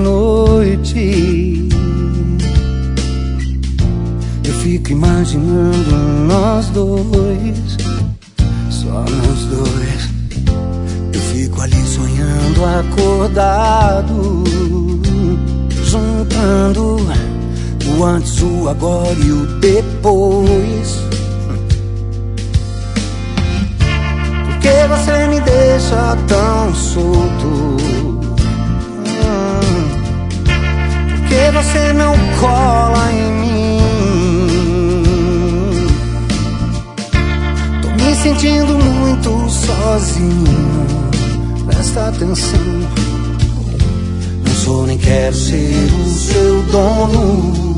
noite eu fico imaginando nós dois, só nós dois. Eu fico ali sonhando acordado, juntando o antes, o agora e o depois. Porque você me deixa tão solto? Porque você não cola em mim? Tô me sentindo muito sozinho. Presta atenção, não sou nem quero ser o seu dono.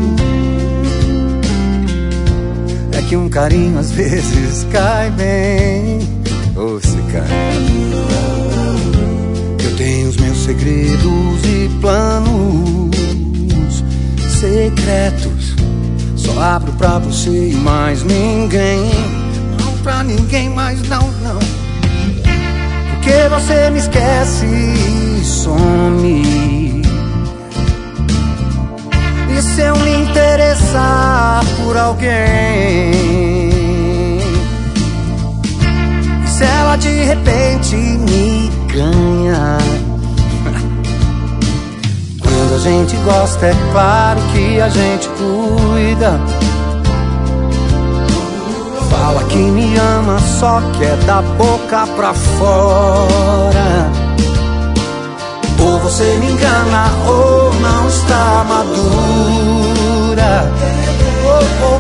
É que um carinho às vezes cai bem, ou se cai. Eu tenho os meus segredos e planos secretos, só abro pra você e mais ninguém. Não pra ninguém mais, não, não. Porque você me esquece e some. E se eu me interessar por alguém? E se ela de repente me ganha? Quando a gente gosta é claro que a gente cuida. Fala que me ama, só que é da boca pra fora. Ou você me engana ou não está madura. Oh, oh,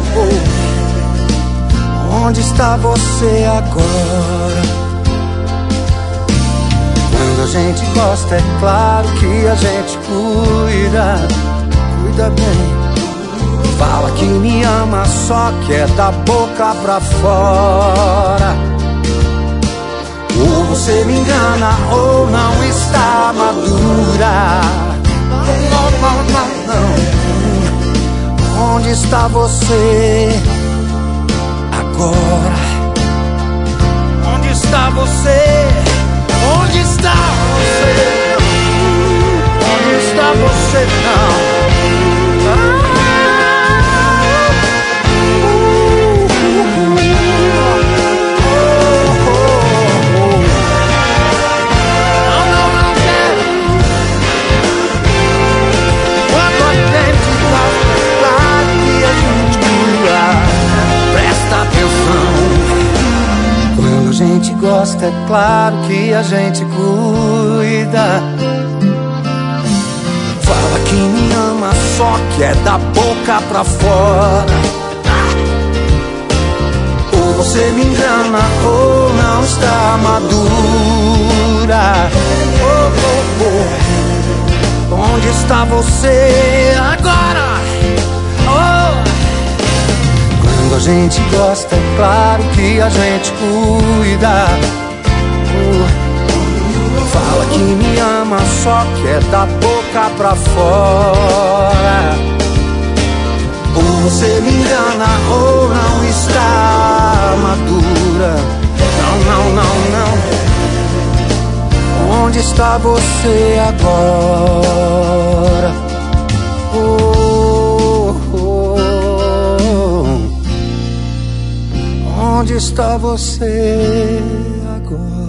oh. Onde está você agora? Quando a gente gosta é claro que a gente cuida. Cuida bem. Fala que me ama, só que é da boca pra fora. Ou você me engana ou não está madura. Não, não, não, não. Onde está você agora? Onde está você? Onde está você? Onde está você? Não. Quando a gente gosta, é claro que a gente cuida. Fala que me ama, só que é da boca pra fora. Ou você me engana ou não está madura. Oh, oh, oh. Onde está você agora? Oh. Quando a gente gosta, é claro que a gente cuida. Fala que me ama, só que é da boca pra fora. Ou você me engana ou não está madura. Não, não, não, não. Onde está você agora? Onde está você agora?